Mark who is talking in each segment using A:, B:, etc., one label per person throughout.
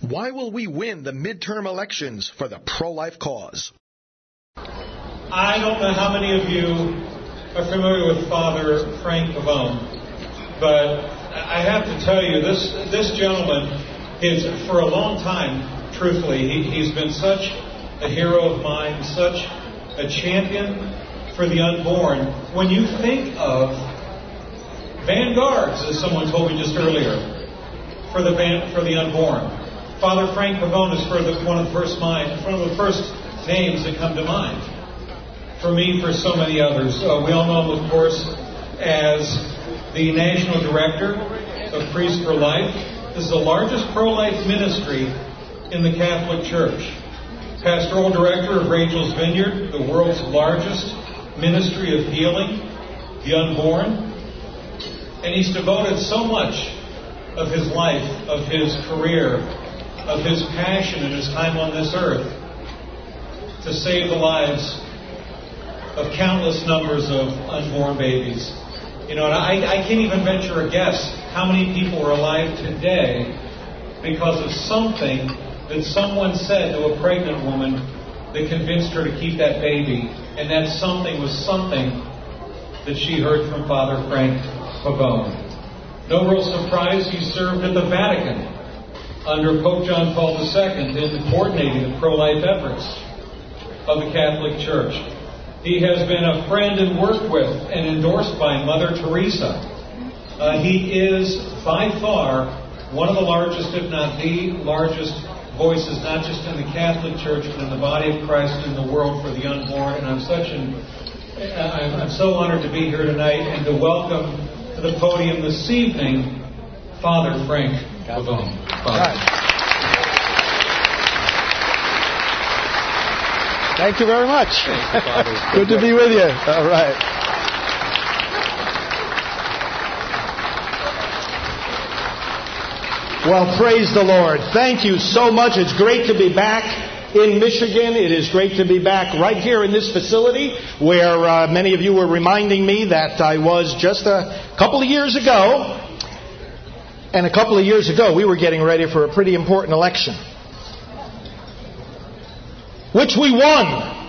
A: Why will we win the midterm elections for the pro-life cause?
B: I don't know how many of you are familiar with Father Frank Pavone, but I have to tell you, this gentleman is, for a long time, truthfully, he's been such a hero of mine, such a champion for the unborn. When you think of vanguards, as someone told me just earlier, for the unborn, Father Frank Pavone is one of the first names that come to mind. For me, for so many others. We all know him, of course, as the National Director of Priests for Life. This is the largest pro-life ministry in the Catholic Church. Pastoral Director of Rachel's Vineyard, the world's largest ministry of healing, the unborn. And he's devoted so much of his life, of his career, of his passion and his time on this earth to save the lives of countless numbers of unborn babies. You know, and I can't even venture a guess how many people are alive today because of something that someone said to a pregnant woman that convinced her to keep that baby. And that something was something that she heard from Father Frank Pavone. No real surprise, he served at the Vatican under Pope John Paul II in coordinating the pro-life efforts of the Catholic Church. He has been a friend and worked with and endorsed by Mother Teresa. He is by far one of the largest, if not the largest, voices, not just in the Catholic Church, but in the body of Christ and in the world for the unborn. And I'm so honored to be here tonight and to welcome to the podium this evening Father Frank Pavone.
C: Thank you very much. Good to be with you. All right. Well, praise the Lord. Thank you so much. It's great to be back in Michigan. It is great to be back right here in this facility where many of you were reminding me that I was just a couple of years ago. And a couple of years ago, we were getting ready for a pretty important election, which we won.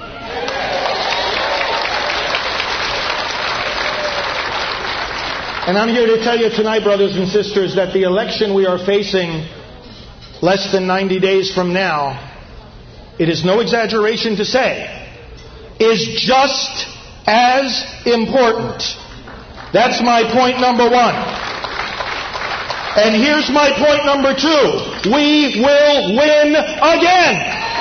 C: And I'm here to tell you tonight, brothers and sisters, that the election we are facing less than 90 days from now, it is no exaggeration to say, is just as important. That's my point number one. And here's my point number two. We will win again.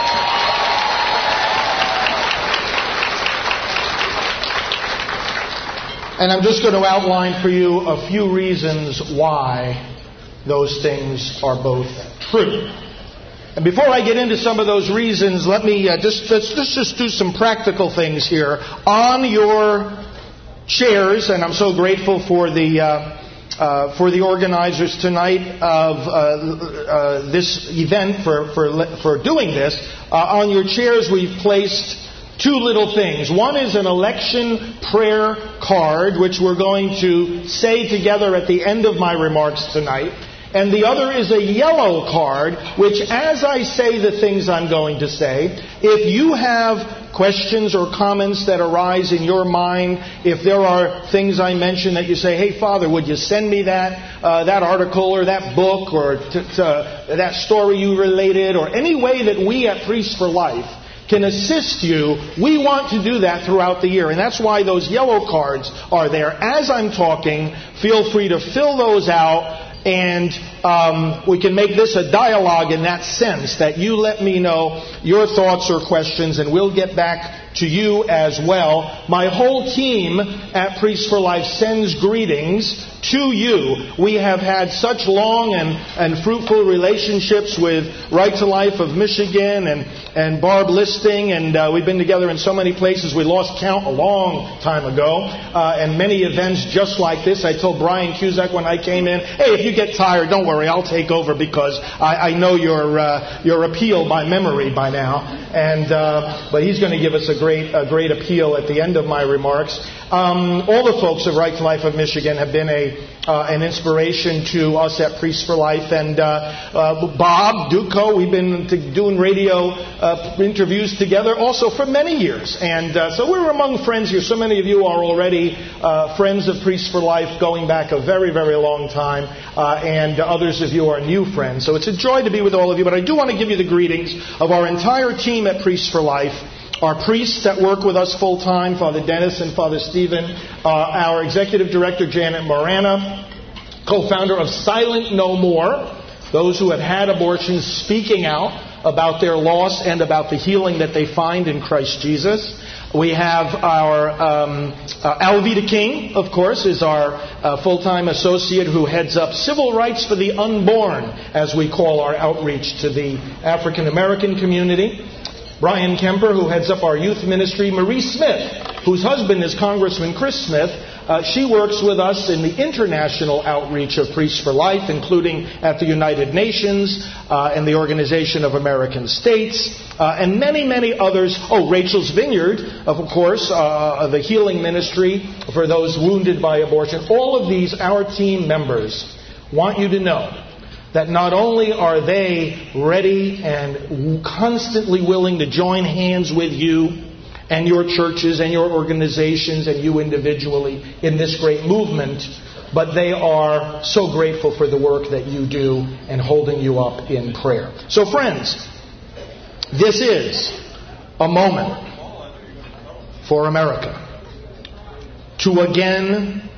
C: And I'm just going to outline for you a few reasons why those things are both true. And before I get into some of those reasons, let's just do some practical things here. On your chairs, and I'm so grateful for the organizers tonight of this event for doing this. On your chairs, we've placed two little things. One is an election prayer card, which we're going to say together at the end of my remarks tonight. And the other is a yellow card, which as I say the things I'm going to say, if you have questions or comments that arise in your mind, if there are things I mention that you say, hey, Father, would you send me that article or that book or that story you related, or any way that we at Priests for Life can assist you, we want to do that throughout the year. And that's why those yellow cards are there. As I'm talking, feel free to fill those out. And we can make this a dialogue in that sense, that you let me know your thoughts or questions, and we'll get back to you as well. My whole team at Priests for Life sends greetings to you. We have had such long and fruitful relationships with Right to Life of Michigan and Barb Listing, and we've been together in so many places. We lost count a long time ago, and many events just like this. I told Brian Cusack when I came in, hey, if you get tired, don't worry, I'll take over, because I know your appeal by memory by now. But he's going to give us a great appeal at the end of my remarks. All the folks of Right to Life of Michigan have been an inspiration to us at Priests for Life. And Bob Duco, we've been doing radio interviews together also for many years. And so we're among friends here. So many of you are already friends of Priests for Life going back a very, very long time. And others of you are new friends. So it's a joy to be with all of you. But I do want to give you the greetings of our entire team at Priests for Life. Our priests that work with us full-time, Father Dennis and Father Stephen, our Executive Director, Janet Morana, co-founder of Silent No More, those who have had abortions speaking out about their loss and about the healing that they find in Christ Jesus. We have our Alveda King, of course, is our full-time associate who heads up Civil Rights for the Unborn, as we call our outreach to the African American community. Brian Kemper, who heads up our youth ministry. Marie Smith, whose husband is Congressman Chris Smith. She works with us in the international outreach of Priests for Life, including at the United Nations and the Organization of American States, and many, many others. Oh, Rachel's Vineyard, of course, the healing ministry for those wounded by abortion. All of these, our team members, want you to know that not only are they ready and constantly willing to join hands with you and your churches and your organizations and you individually in this great movement, but they are so grateful for the work that you do and holding you up in prayer. So friends, this is a moment for America to again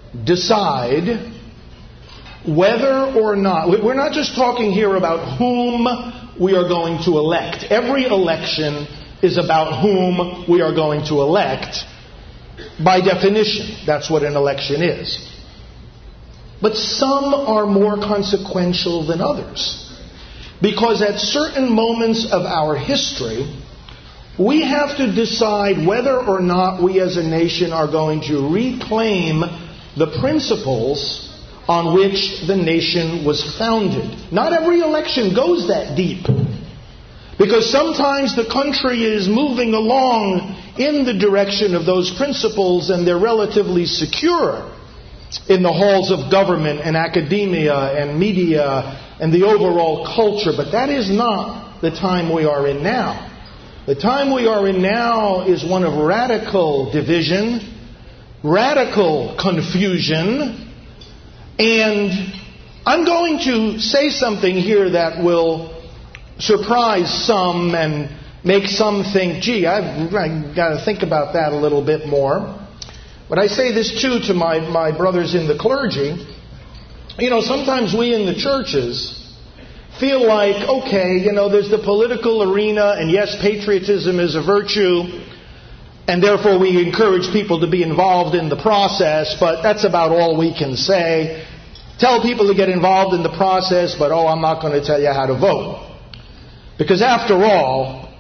C: decide whether or not, we're not just talking here about whom we are going to elect. Every election is about whom we are going to elect. By definition, that's what an election is. But some are more consequential than others. Because at certain moments of our history, we have to decide whether or not we as a nation are going to reclaim the principles on which the nation was founded. Not every election goes that deep. Because sometimes the country is moving along in the direction of those principles and they're relatively secure in the halls of government and academia and media and the overall culture. But that is not the time we are in now. The time we are in now is one of radical division, radical confusion. And I'm going to say something here that will surprise some and make some think, gee, I've got to think about that a little bit more. But I say this too to my brothers in the clergy. You know, sometimes we in the churches feel like, okay, you know, there's the political arena, and yes, patriotism is a virtue, and therefore we encourage people to be involved in the process, but that's about all we can say. Tell people to get involved in the process, but I'm not going to tell you how to vote. Because after all,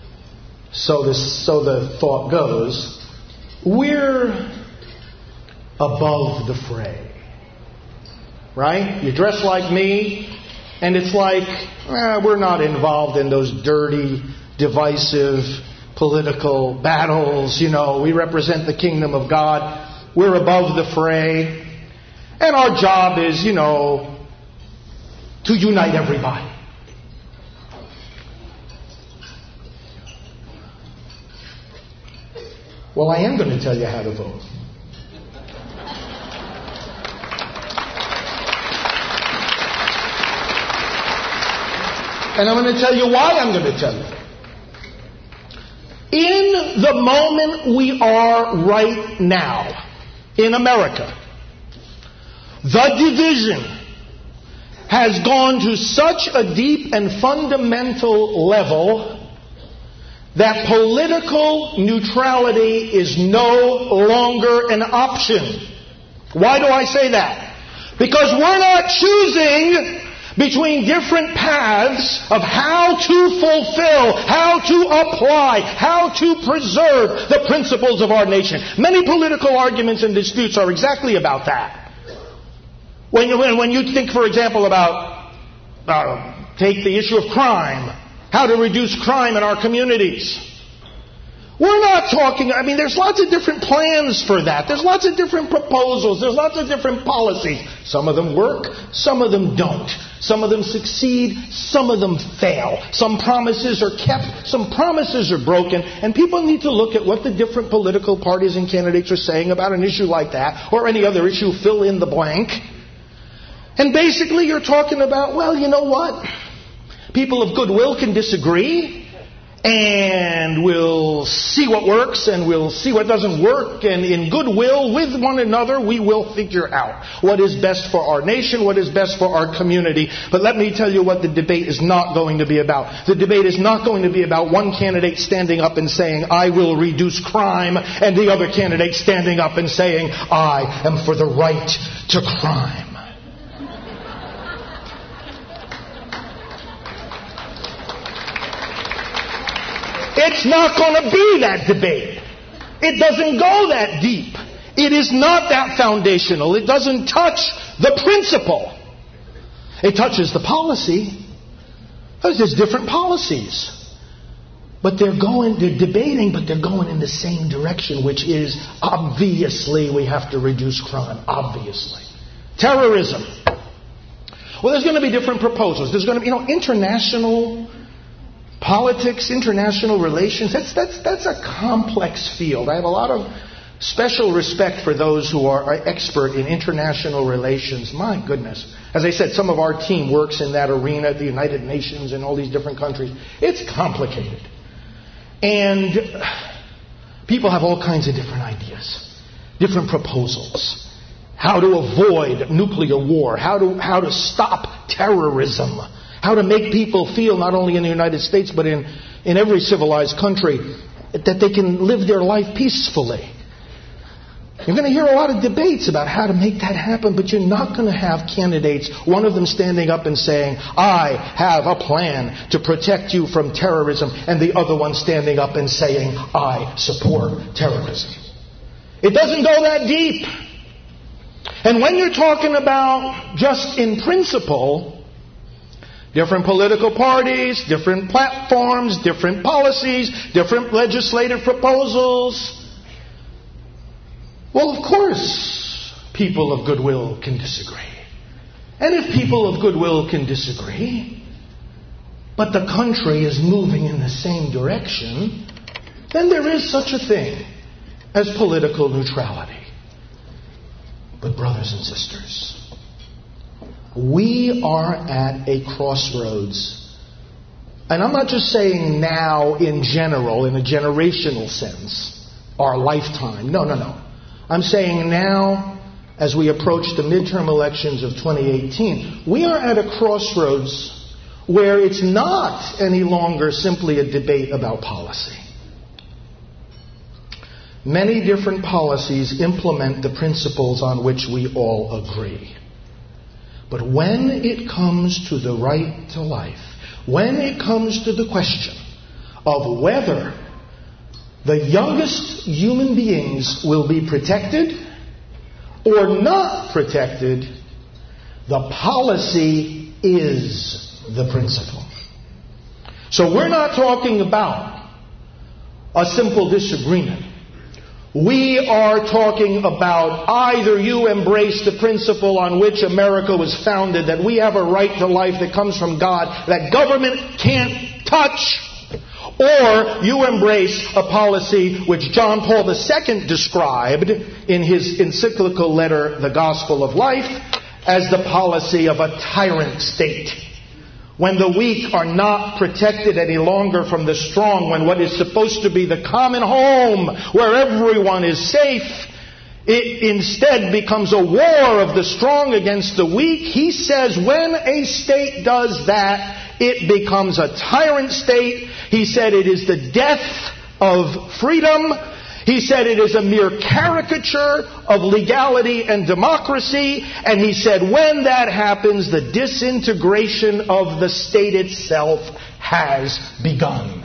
C: so the thought goes, we're above the fray. Right? You dress like me, and it's like, we're not involved in those dirty, divisive, political battles. You know, we represent the kingdom of God. We're above the fray. And our job is, you know, to unite everybody. Well, I am going to tell you how to vote. And I'm going to tell you why I'm going to tell you. In the moment we are right now in America, the division has gone to such a deep and fundamental level that political neutrality is no longer an option. Why do I say that? Because we're not choosing between different paths of how to fulfill, how to apply, how to preserve the principles of our nation. Many political arguments and disputes are exactly about that. When you think, for example, about, take the issue of crime, how to reduce crime in our communities. We're not talking, there's lots of different plans for that. There's lots of different proposals. There's lots of different policies. Some of them work, some of them don't. Some of them succeed, some of them fail. Some promises are kept, some promises are broken. And people need to look at what the different political parties and candidates are saying about an issue like that, or any other issue, fill in the blank. And basically you're talking about, well, you know what? People of goodwill can disagree. And we'll see what works and we'll see what doesn't work. And in goodwill with one another, we will figure out what is best for our nation, what is best for our community. But let me tell you what the debate is not going to be about. The debate is not going to be about one candidate standing up and saying, I will reduce crime, and the other candidate standing up and saying, I am for the right to crime. It's not going to be that debate. It doesn't go that deep. It is not that foundational. It doesn't touch the principle. It touches the policy. There's different policies. But they're debating, but they're going in the same direction, which is, obviously, we have to reduce crime. Obviously. Terrorism. Well, there's going to be different proposals. There's going to be, international politics, international relations, that's a complex field. I have a lot of special respect for those who are expert in international relations. My goodness. As I said, some of our team works in that arena at the United Nations and all these different countries. It's complicated. And people have all kinds of different ideas, different proposals. How to avoid nuclear war, how to stop terrorism, how to make people feel, not only in the United States, but in every civilized country, that they can live their life peacefully. You're going to hear a lot of debates about how to make that happen, but you're not going to have candidates, one of them standing up and saying, I have a plan to protect you from terrorism, and the other one standing up and saying, I support terrorism. It doesn't go that deep. And when you're talking about just in principle, different political parties, different platforms, different policies, different legislative proposals. Well, of course, people of goodwill can disagree. And if people of goodwill can disagree, but the country is moving in the same direction, then there is such a thing as political neutrality. But brothers and sisters, we are at a crossroads. And I'm not just saying now in general, in a generational sense, our lifetime. No. I'm saying now, as we approach the midterm elections of 2018, we are at a crossroads where it's not any longer simply a debate about policy. Many different policies implement the principles on which we all agree. But when it comes to the right to life, when it comes to the question of whether the youngest human beings will be protected or not protected, the policy is the principle. So we're not talking about a simple disagreement. We are talking about either you embrace the principle on which America was founded, that we have a right to life that comes from God, that government can't touch, or you embrace a policy which John Paul II described in his encyclical letter, The Gospel of Life, as the policy of a tyrant state. When the weak are not protected any longer from the strong, when what is supposed to be the common home where everyone is safe, it instead becomes a war of the strong against the weak. He says when a state does that, it becomes a tyrant state. He said it is the death of freedom. He said it is a mere caricature of legality and democracy. And he said when that happens, the disintegration of the state itself has begun.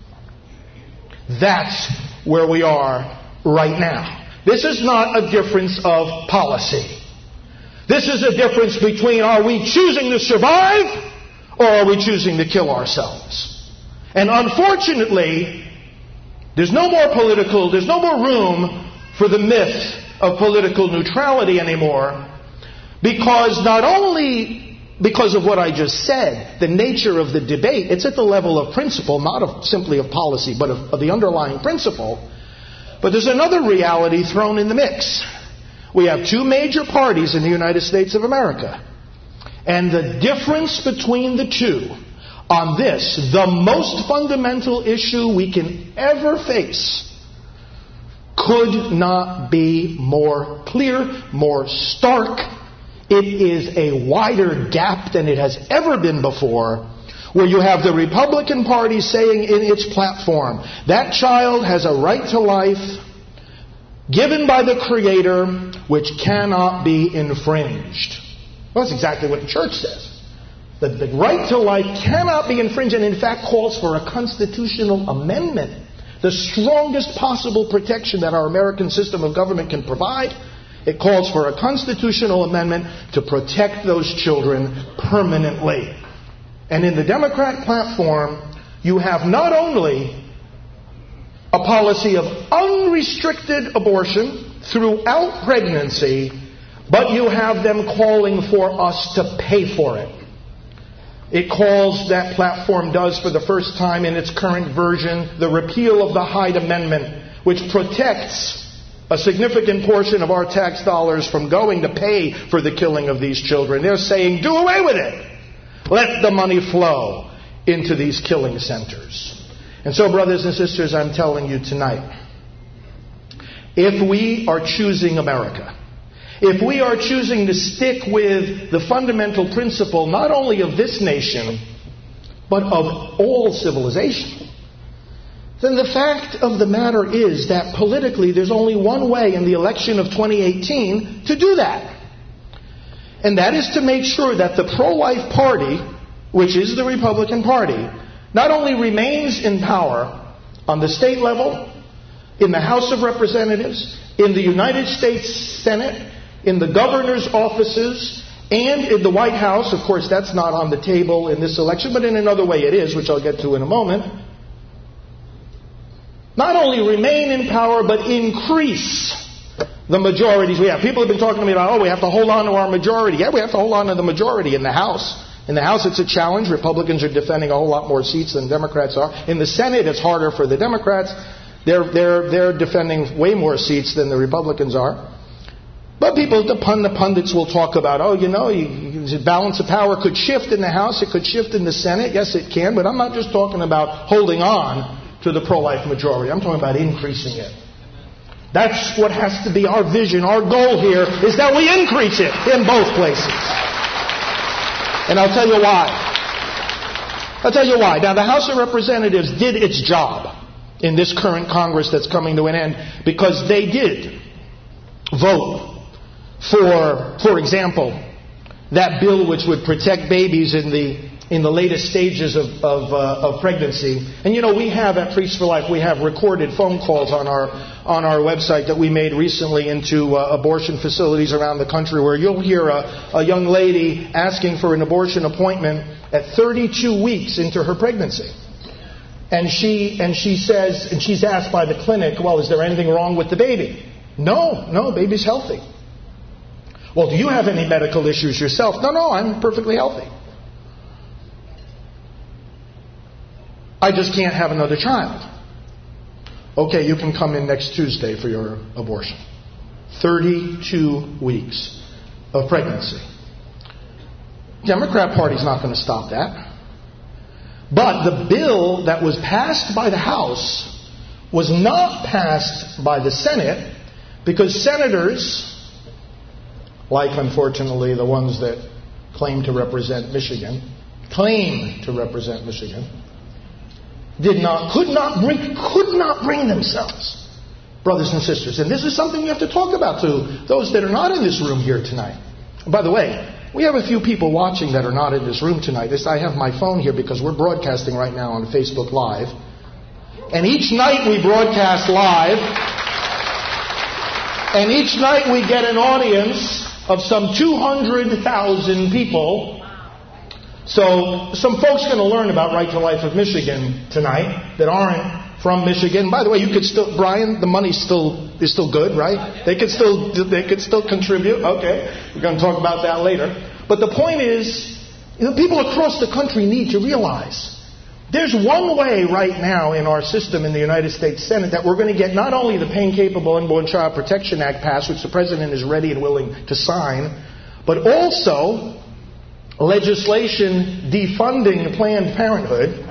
C: That's where we are right now. This is not a difference of policy. This is a difference between are we choosing to survive or are we choosing to kill ourselves? And unfortunately, There's no more room for the myth of political neutrality anymore, because not only because of what I just said, the nature of the debate, it's at the level of principle, not simply of policy, but of the underlying principle. But there's another reality thrown in the mix. We have two major parties in the United States of America. And the difference between the two on this, the most fundamental issue we can ever face, could not be more clear, more stark. It is a wider gap than it has ever been before, where you have the Republican Party saying in its platform, that child has a right to life given by the Creator, which cannot be infringed. Well, that's exactly what the church says. That the right to life cannot be infringed, and in fact calls for a constitutional amendment, the strongest possible protection that our American system of government can provide. It calls for a constitutional amendment to protect those children permanently. And in the Democrat platform, you have not only a policy of unrestricted abortion throughout pregnancy, but you have them calling for us to pay for it. That platform does for the first time in its current version, the repeal of the Hyde Amendment, which protects a significant portion of our tax dollars from going to pay for the killing of these children. They're saying, do away with it. Let the money flow into these killing centers. And so, brothers and sisters, I'm telling you tonight, if we are choosing America, if we are choosing to stick with the fundamental principle not only of this nation, but of all civilization, then the fact of the matter is that politically there's only one way in the election of 2018 to do that. And that is to make sure that the pro-life party, which is the Republican Party, not only remains in power on the state level, in the House of Representatives, in the United States Senate, in the governor's offices, and in the White House. Of course, that's not on the table in this election, but in another way it is, which I'll get to in a moment. Not only remain in power, but increase the majorities we have. People have been talking to me about, we have to hold on to our majority. Yeah, we have to hold on to the majority in the House. In the House, it's a challenge. Republicans are defending a whole lot more seats than Democrats are. In the Senate, it's harder for the Democrats. They're defending way more seats than the Republicans are. But the pundits will talk about, the balance of power could shift in the House, it could shift in the Senate. Yes, it can, but I'm not just talking about holding on to the pro-life majority. I'm talking about increasing it. That's what has to be our vision. Our goal here is that we increase it in both places. And I'll tell you why. Now, the House of Representatives did its job in this current Congress that's coming to an end, because they did vote for example, that bill which would protect babies in the latest stages of pregnancy. And we have at Priests for Life, we have recorded phone calls on our website that we made recently into abortion facilities around the country, where you'll hear a young lady asking for an abortion appointment at 32 weeks into her pregnancy. And she says, and she's asked by the clinic, well, is there anything wrong with the baby? No, baby's healthy. Well, do you have any medical issues yourself? No, I'm perfectly healthy. I just can't have another child. Okay, you can come in next Tuesday for your abortion. 32 weeks of pregnancy. Democrat Party's not going to stop that. But the bill that was passed by the House was not passed by the Senate, because senators, like unfortunately the ones that claim to represent Michigan, could not bring themselves, brothers and sisters. And this is something you have to talk about to those that are not in this room here tonight. By the way, we have a few people watching that are not in this room tonight. I have my phone here because we're broadcasting right now on Facebook Live. And each night we broadcast live. And each night we get an audience of some 200,000 people. So some folks are going to learn about Right to Life of Michigan tonight that aren't from Michigan. By the way, you could still, Brian, the money is still good, right? They could still contribute. Okay, we're going to talk about that later. But the point is, people across the country need to realize there's one way right now in our system in the United States Senate that we're going to get not only the Pain Capable Unborn Child Protection Act passed, which the President is ready and willing to sign, but also legislation defunding Planned Parenthood.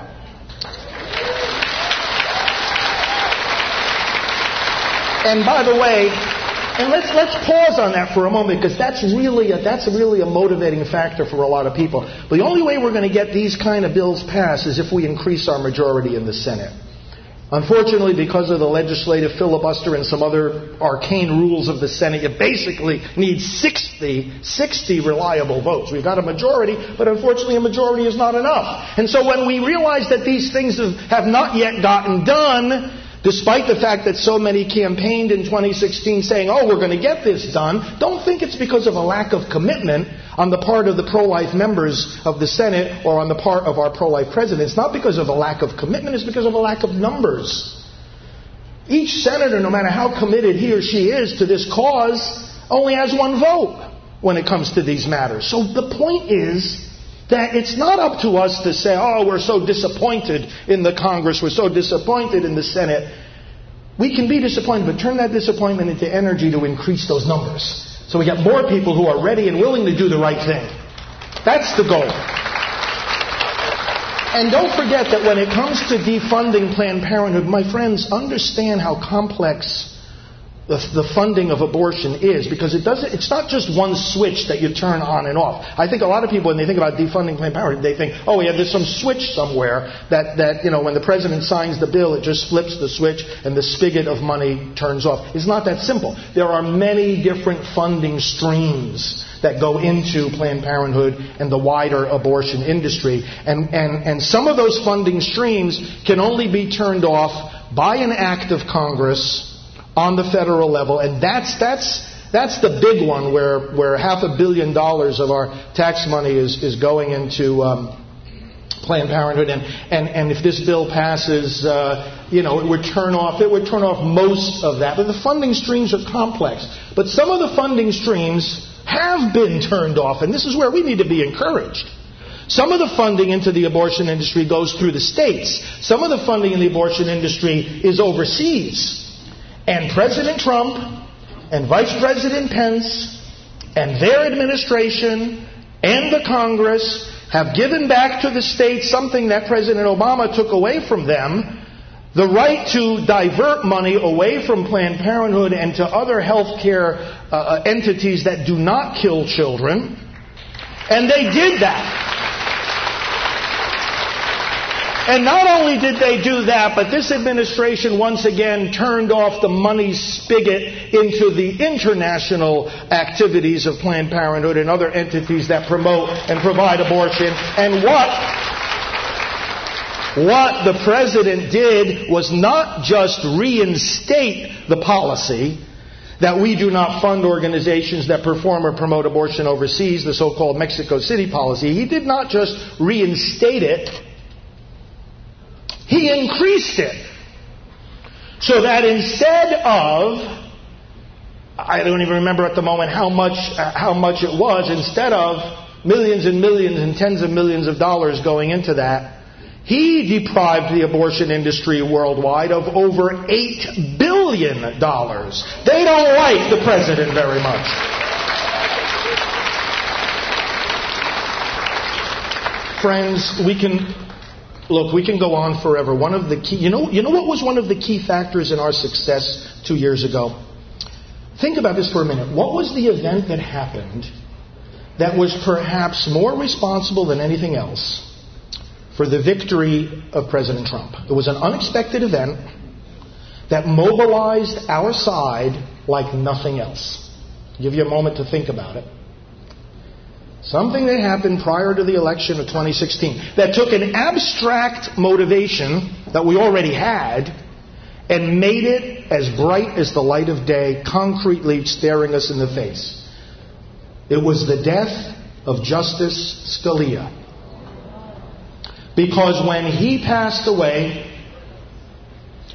C: And by the way, and let's pause on that for a moment, because that's really a motivating factor for a lot of people. The only way we're going to get these kind of bills passed is if we increase our majority in the Senate. Unfortunately, because of the legislative filibuster and some other arcane rules of the Senate, you basically need 60 reliable votes. We've got a majority, but unfortunately a majority is not enough. And so when we realize that these things have not yet gotten done, despite the fact that so many campaigned in 2016 saying, oh, we're going to get this done, don't think it's because of a lack of commitment on the part of the pro-life members of the Senate or on the part of our pro-life president. It's not because of a lack of commitment, it's because of a lack of numbers. Each senator, no matter how committed he or she is to this cause, only has one vote when it comes to these matters. So the point is that it's not up to us to say, oh, we're so disappointed in the Congress, we're so disappointed in the Senate. We can be disappointed, but turn that disappointment into energy to increase those numbers. So we get more people who are ready and willing to do the right thing. That's the goal. And don't forget that when it comes to defunding Planned Parenthood, my friends, understand how complex the funding of abortion is, because it's not just one switch that you turn on and off. I think a lot of people, when they think about defunding Planned Parenthood, they think, oh yeah, there's some switch somewhere that when the president signs the bill, it just flips the switch and the spigot of money turns off. It's not that simple. There are many different funding streams that go into Planned Parenthood and the wider abortion industry. And some of those funding streams can only be turned off by an act of Congress on the federal level, and that's the big one where $500 million of our tax money is going into Planned Parenthood, and if this bill passes, it would turn off most of that. But the funding streams are complex. But some of the funding streams have been turned off, and this is where we need to be encouraged. Some of the funding into the abortion industry goes through the states. Some of the funding in the abortion industry is overseas. And President Trump and Vice President Pence and their administration and the Congress have given back to the states something that President Obama took away from them, the right to divert money away from Planned Parenthood and to other health care entities that do not kill children. And they did that. And not only did they do that, but this administration once again turned off the money spigot into the international activities of Planned Parenthood and other entities that promote and provide abortion. And what the president did was not just reinstate the policy that we do not fund organizations that perform or promote abortion overseas, the so-called Mexico City policy. He did not just reinstate it. He increased it. So that instead of, I don't even remember at the moment how much it was, instead of millions and millions and tens of millions of dollars going into that, he deprived the abortion industry worldwide of over $8 billion. They don't like the president very much. Friends, we can go on forever. One of the key, you know what was one of the key factors in our success 2 years ago? Think about this for a minute. What was the event that happened that was perhaps more responsible than anything else for the victory of President Trump? It was an unexpected event that mobilized our side like nothing else. I'll give you a moment to think about it. Something that happened prior to the election of 2016 that took an abstract motivation that we already had and made it as bright as the light of day, concretely staring us in the face. It was the death of Justice Scalia. Because when he passed away,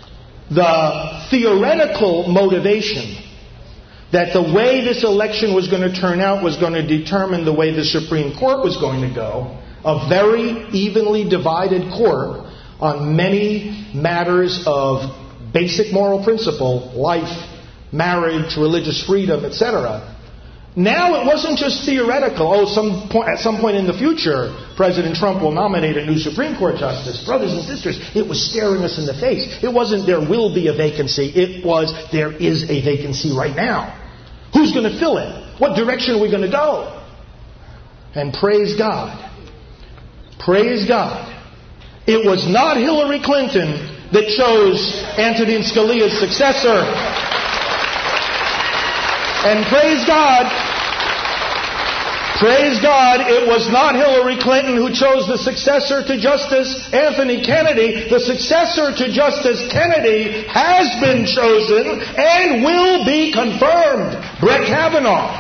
C: the theoretical motivation that the way this election was going to turn out was going to determine the way the Supreme Court was going to go, a very evenly divided court on many matters of basic moral principle, life, marriage, religious freedom, etc. Now it wasn't just theoretical. At some point in the future, President Trump will nominate a new Supreme Court justice. Brothers and sisters, it was staring us in the face. It wasn't there will be a vacancy. It was there is a vacancy right now. Who's going to fill it? What direction are we going to go? And praise God. Praise God. It was not Hillary Clinton that chose Antonin Scalia's successor. And praise God, it was not Hillary Clinton who chose the successor to Justice Anthony Kennedy. The successor to Justice Kennedy has been chosen and will be confirmed. Brett Kavanaugh.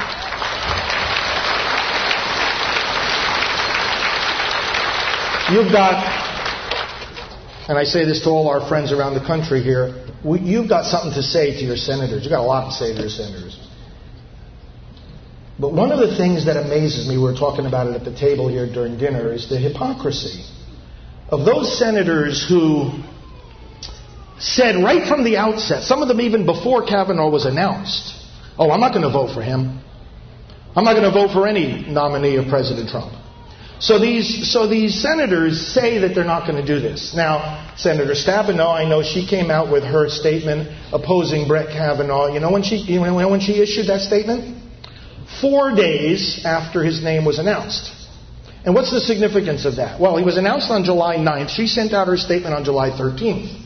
C: You've got, and I say this to all our friends around the country here, you've got something to say to your senators. You've got a lot to say to your senators. But one of the things that amazes me, we were talking about it at the table here during dinner, is the hypocrisy of those senators who said right from the outset, some of them even before Kavanaugh was announced, oh, I'm not going to vote for him. I'm not going to vote for any nominee of President Trump. So these senators say that they're not going to do this. Now, Senator Stabenow, I know she came out with her statement opposing Brett Kavanaugh. You know when she issued that statement? 4 days after his name was announced. And what's the significance of that? Well, he was announced on July 9th. She sent out her statement on July 13th.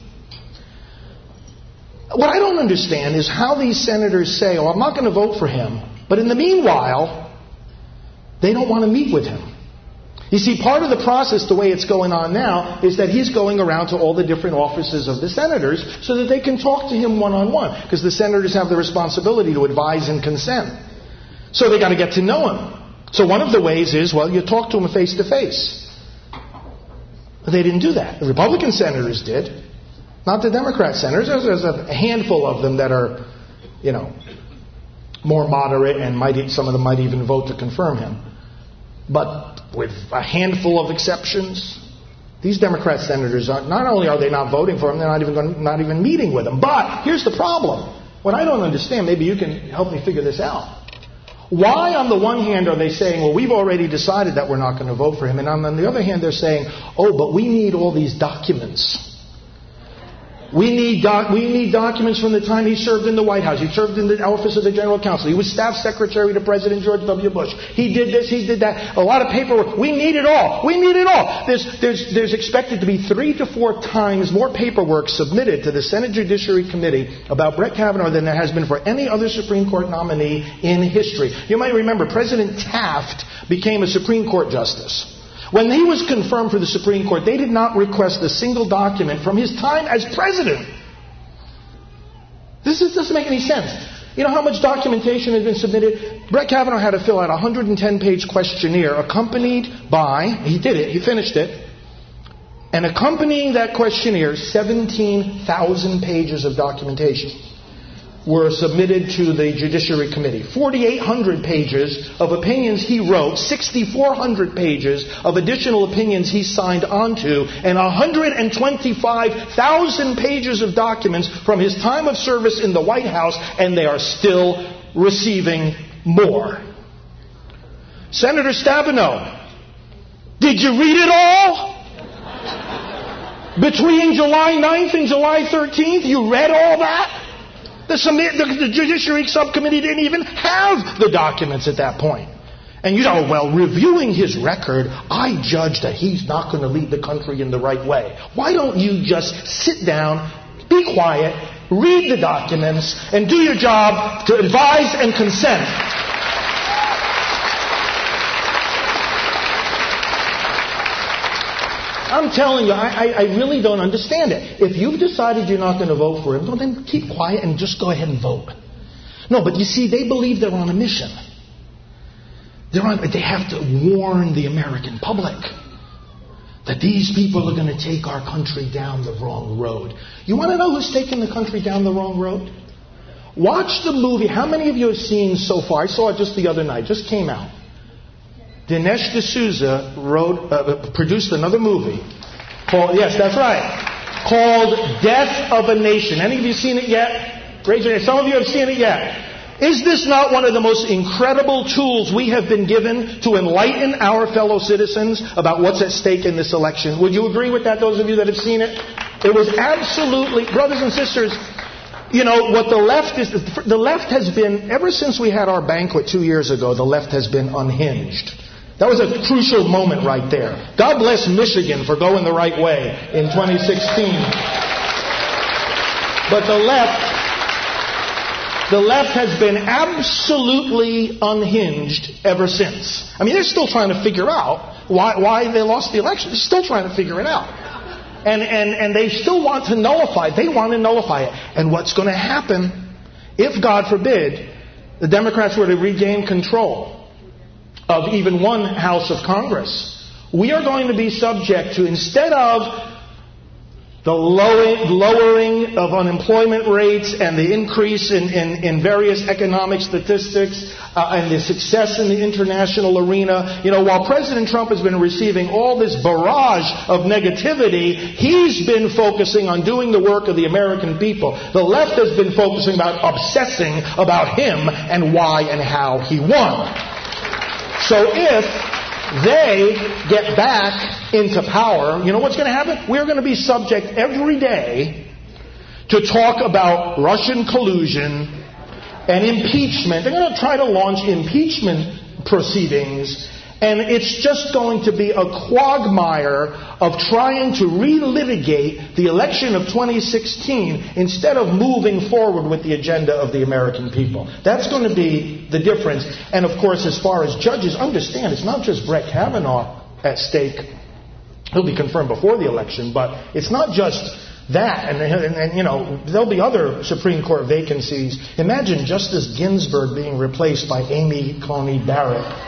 C: What I don't understand is how these senators say, oh, I'm not going to vote for him. But in the meanwhile, they don't want to meet with him. You see, part of the process, the way it's going on now, is that he's going around to all the different offices of the senators so that they can talk to him one-on-one. Because the senators have the responsibility to advise and consent. So they got to get to know him. So one of the ways is, well, you talk to him face to face. But they didn't do that. The Republican senators did. Not the Democrat senators. There's a handful of them that are, more moderate and some of them might even vote to confirm him. But with a handful of exceptions, these Democrat senators not only are they not voting for him, they're not even meeting with him. But here's the problem. What I don't understand, maybe you can help me figure this out. Why, on the one hand, are they saying, well, we've already decided that we're not going to vote for him, and on the other hand, they're saying, oh, but we need all these documents. We need documents from the time he served in the White House. He served in the office of the General Counsel. He was staff secretary to President George W. Bush. He did this, he did that. A lot of paperwork. We need it all. We need it all. There's expected to be 3 to 4 times more paperwork submitted to the Senate Judiciary Committee about Brett Kavanaugh than there has been for any other Supreme Court nominee in history. You might remember President Taft became a Supreme Court justice. When he was confirmed for the Supreme Court, they did not request a single document from his time as president. This doesn't make any sense. You know how much documentation has been submitted? Brett Kavanaugh had to fill out a 110-page questionnaire accompanied by, he did it, he finished it, and accompanying that questionnaire, 17,000 pages of documentation were submitted to the Judiciary Committee. 4,800 pages of opinions he wrote, 6,400 pages of additional opinions he signed onto, and 125,000 pages of documents from his time of service in the White House, and they are still receiving more. Senator Stabenow, did you read it all? Between July 9th and July 13th, you read all that? The Judiciary Subcommittee didn't even have the documents at that point. And reviewing his record, I judge that he's not going to lead the country in the right way. Why don't you just sit down, be quiet, read the documents, and do your job to advise and consent? I'm telling you, I really don't understand it. If you've decided you're not going to vote for him, well, then keep quiet and just go ahead and vote. No, but you see, they believe they're on a mission. They have to warn the American public. that these people are going to take our country down the wrong road. You want to know who's taking the country down the wrong road? Watch the movie. How many of you have seen so far? I saw it just the other night. Just came out. Dinesh D'Souza produced another movie called, yes, that's right, called Death of a Nation. Any of you seen it yet? Raise your hand. Some of you have seen it yet. Is this not one of the most incredible tools we have been given to enlighten our fellow citizens about what's at stake in this election? Would you agree with that, those of you that have seen it? It was absolutely, brothers and sisters, you know, what the left has been, ever since we had our banquet 2 years ago, the left has been unhinged. That was a crucial moment right there. God bless Michigan for going the right way in 2016. But the left has been absolutely unhinged ever since. I mean, they're still trying to figure out why they lost the election. They're still trying to figure it out. And they still want to nullify it. They want to nullify it. And what's going to happen if, God forbid, the Democrats were to regain control of even one house of Congress? We are going to be subject to, instead of the lowering of unemployment rates and the increase in various economic statistics and the success in the international arena. You know, while President Trump has been receiving all this barrage of negativity, he's been focusing on doing the work of the American people. The left has been focusing about obsessing about him and why and how he won. So if they get back into power, you know what's going to happen? We're going to be subject every day to talk about Russian collusion and impeachment. They're going to try to launch impeachment proceedings, and it's just going to be a quagmire of trying to relitigate the election of 2016 instead of moving forward with the agenda of the American people. That's going to be the difference. And of course, as far as judges, understand, it's not just Brett Kavanaugh at stake. He'll be confirmed before the election, but it's not just that. And you know, there'll be other Supreme Court vacancies. Imagine Justice Ginsburg being replaced by Amy Coney Barrett.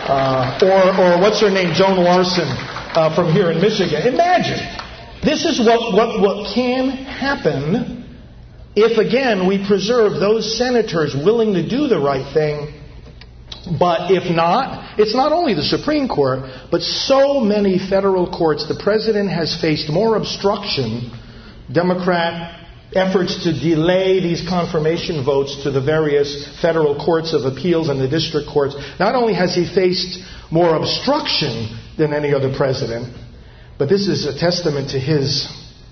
C: Or what's her name, Joan Larson from here in Michigan. Imagine. This is what can happen if, again, we preserve those senators willing to do the right thing. But if not, it's not only the Supreme Court, but so many federal courts. The president has faced more obstruction, Democrat efforts to delay these confirmation votes to the various federal courts of appeals and the district courts. Not only has he faced more obstruction than any other president, but this is a testament to his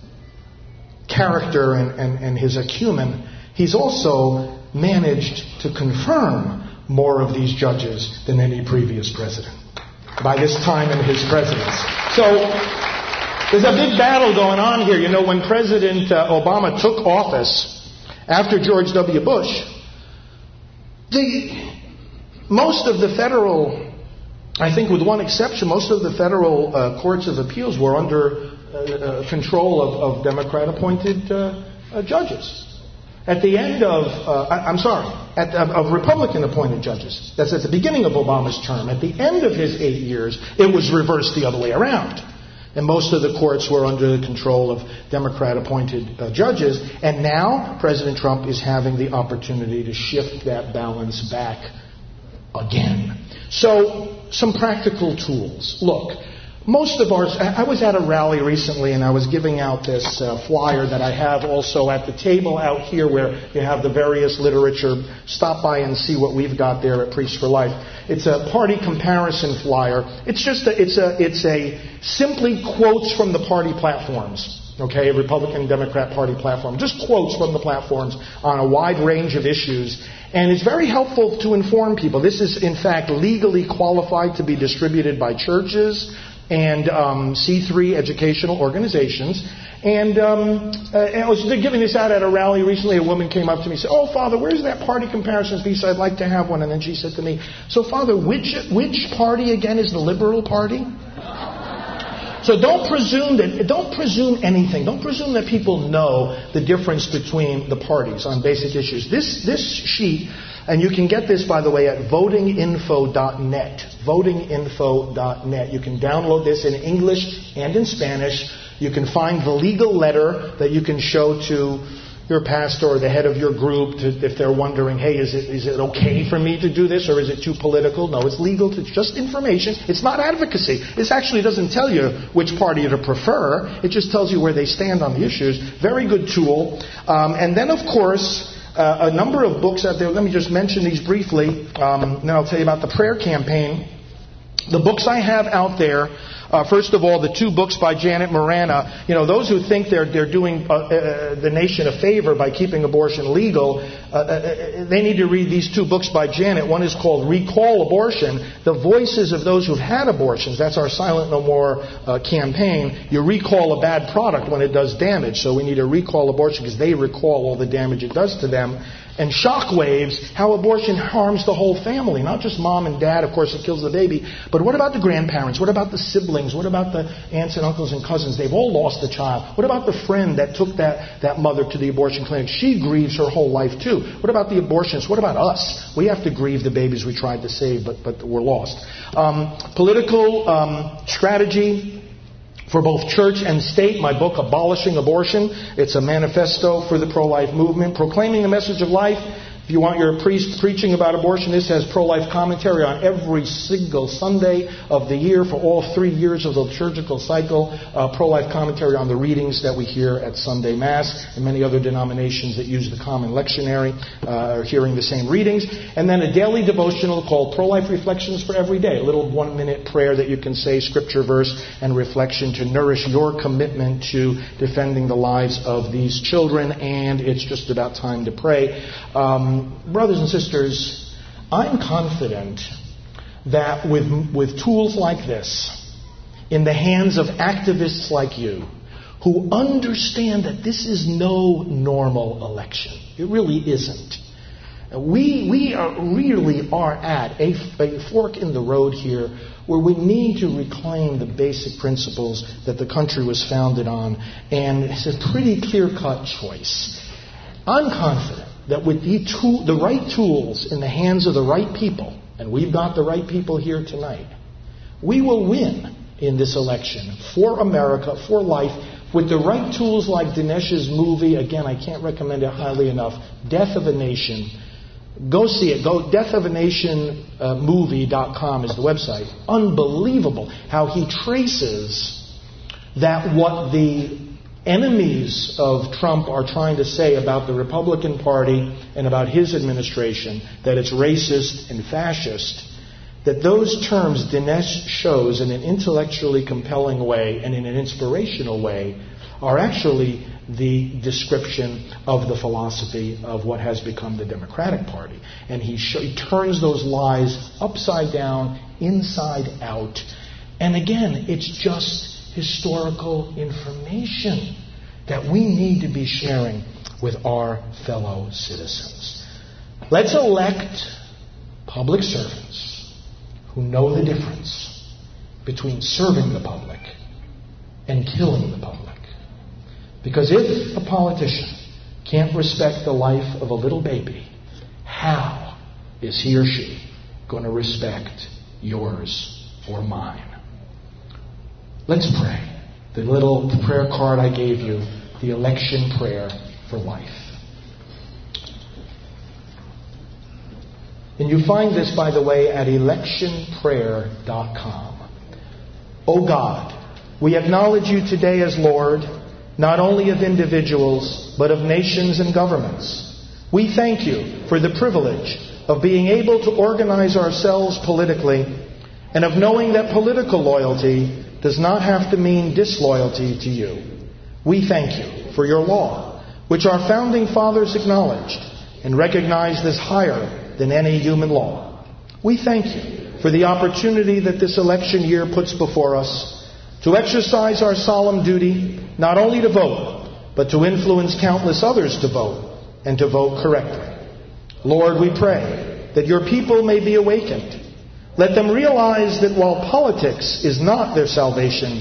C: character and his acumen. He's also managed to confirm more of these judges than any previous president by this time in his presidency. So there's a big battle going on here. You know, when President Obama took office after George W. Bush, most of the federal, I think with one exception, most of the federal courts of appeals were under control of Democrat-appointed judges. At the end of, of Republican-appointed judges. That's at the beginning of Obama's term. At the end of his 8 years, it was reversed the other way around. And most of the courts were under the control of Democrat-appointed judges. And now President Trump is having the opportunity to shift that balance back again. So, some practical tools. Look, most of ours, I was at a rally recently and I was giving out this flyer that I have also at the table out here where you have the various literature. Stop by and see what we've got there at Priests for Life. It's a party comparison flyer. It's just it's a simply quotes from the party platforms. Okay, Republican and Democrat party platform. Just quotes from the platforms on a wide range of issues. And it's very helpful to inform people. This is, in fact, legally qualified to be distributed by churches and C3 educational organizations. And I was giving this out at a rally recently. A woman came up to me and said, "Oh, Father, where's that party comparison piece? I'd like to have one." And then she said to me, "So, Father, which party again is the Liberal Party?" So don't presume anything. Don't presume that people know the difference between the parties on basic issues. This sheet, and you can get this, by the way, at votinginfo.net. Votinginfo.net. You can download this in English and in Spanish. You can find the legal letter that you can show to your pastor or the head of your group if they're wondering, hey, is it okay for me to do this, or is it too political? No, it's legal. It's just information. It's not advocacy. This actually doesn't tell you which party to prefer. It just tells you where they stand on the issues. Very good tool. And then, of course, a number of books out there. Let me just mention these briefly. Then I'll tell you about the prayer campaign. The books I have out there, first of all, the 2 books by Janet Morana. You know, those who think they're doing the nation a favor by keeping abortion legal, they need to read these 2 books by Janet. One is called Recall Abortion, the voices of those who've had abortions. That's our Silent No More campaign. You recall a bad product when it does damage, so we need to recall abortion because they recall all the damage it does to them. And Shockwaves, how abortion harms the whole family, not just mom and dad. Of course, it kills the baby. But what about the grandparents? What about the siblings? What about the aunts and uncles and cousins? They've all lost a child. What about the friend that took that mother to the abortion clinic? She grieves her whole life, too. What about the abortionists? What about us? We have to grieve the babies we tried to save, but we're lost. Political strategy for both church and state, my book, Abolishing Abortion. It's a manifesto for the pro-life movement. Proclaiming the Message of Life. If you want your priest preaching about abortion, this has pro-life commentary on every single Sunday of the year for all 3 years of the liturgical cycle. Pro-life commentary on the readings that we hear at Sunday Mass, and many other denominations that use the common lectionary are hearing the same readings. And then a daily devotional called Pro-Life Reflections for Every Day. A little 1-minute prayer that you can say, scripture verse and reflection to nourish your commitment to defending the lives of these children. And it's just about time to pray. Brothers and sisters, I'm confident that with tools like this, in the hands of activists like you, who understand that this is no normal election, it really isn't. We really are at a fork in the road here where we need to reclaim the basic principles that the country was founded on, and it's a pretty clear-cut choice. I'm confident that with the right tools in the hands of the right people, and we've got the right people here tonight, we will win in this election for America, for life, with the right tools like Dinesh's movie. Again, I can't recommend it highly enough, Death of a Nation. Go see it. Go deathofanationmovie.com is the website. Unbelievable how he traces that what the enemies of Trump are trying to say about the Republican Party and about his administration, that it's racist and fascist, that those terms Dinesh shows in an intellectually compelling way and in an inspirational way are actually the description of the philosophy of what has become the Democratic Party. And he turns those lies upside down, inside out. And again, it's just historical information that we need to be sharing with our fellow citizens. Let's elect public servants who know the difference between serving the public and killing the public. Because if a politician can't respect the life of a little baby, how is he or she going to respect yours or mine? Let's pray. The little prayer card I gave you, the election prayer for life. And you find this, by the way, at electionprayer.com. O God, we acknowledge you today as Lord, not only of individuals, but of nations and governments. We thank you for the privilege of being able to organize ourselves politically and of knowing that political loyalty does not have to mean disloyalty to you. We thank you for your law, which our founding fathers acknowledged and recognized as higher than any human law. We thank you for the opportunity that this election year puts before us to exercise our solemn duty not only to vote, but to influence countless others to vote and to vote correctly. Lord, we pray that your people may be awakened. Let them realize that while politics is not their salvation,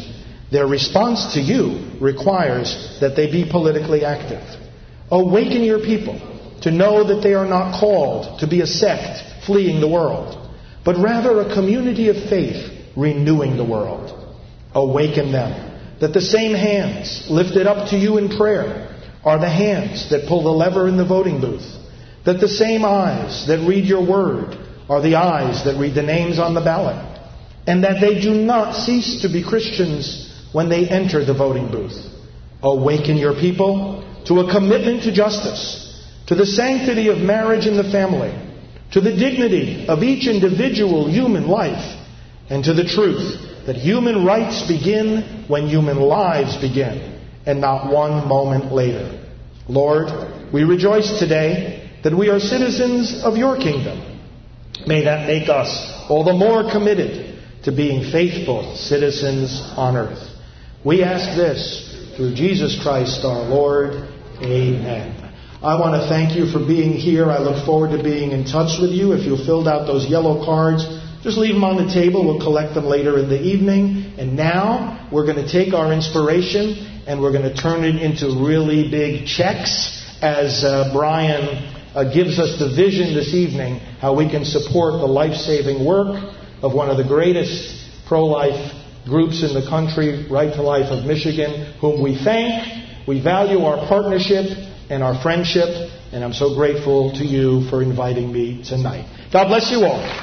C: Their response to you requires that they be politically active. Awaken your people to know that they are not called to be a sect fleeing the world, but rather a community of faith renewing the world. Awaken them that the same hands lifted up to you in prayer are the hands that pull the lever in the voting booth, that the same eyes that read your word are the eyes that read the names on the ballot, and that they do not cease to be Christians when they enter the voting booth. Awaken your people to a commitment to justice, to the sanctity of marriage and the family, to the dignity of each individual human life, and to the truth that human rights begin when human lives begin, and not one moment later. Lord, we rejoice today that we are citizens of your kingdom. May that make us all the more committed to being faithful citizens on earth. We ask this through Jesus Christ our Lord. Amen. I want to thank you for being here. I look forward to being in touch with you. If you filled out those yellow cards, just leave them on the table. We'll collect them later in the evening. And now we're going to take our inspiration and we're going to turn it into really big checks as Brian gives us the vision this evening how we can support the life-saving work of one of the greatest pro-life groups in the country, Right to Life of Michigan, whom we thank. We value our partnership and our friendship, and I'm so grateful to you for inviting me tonight. God bless you all.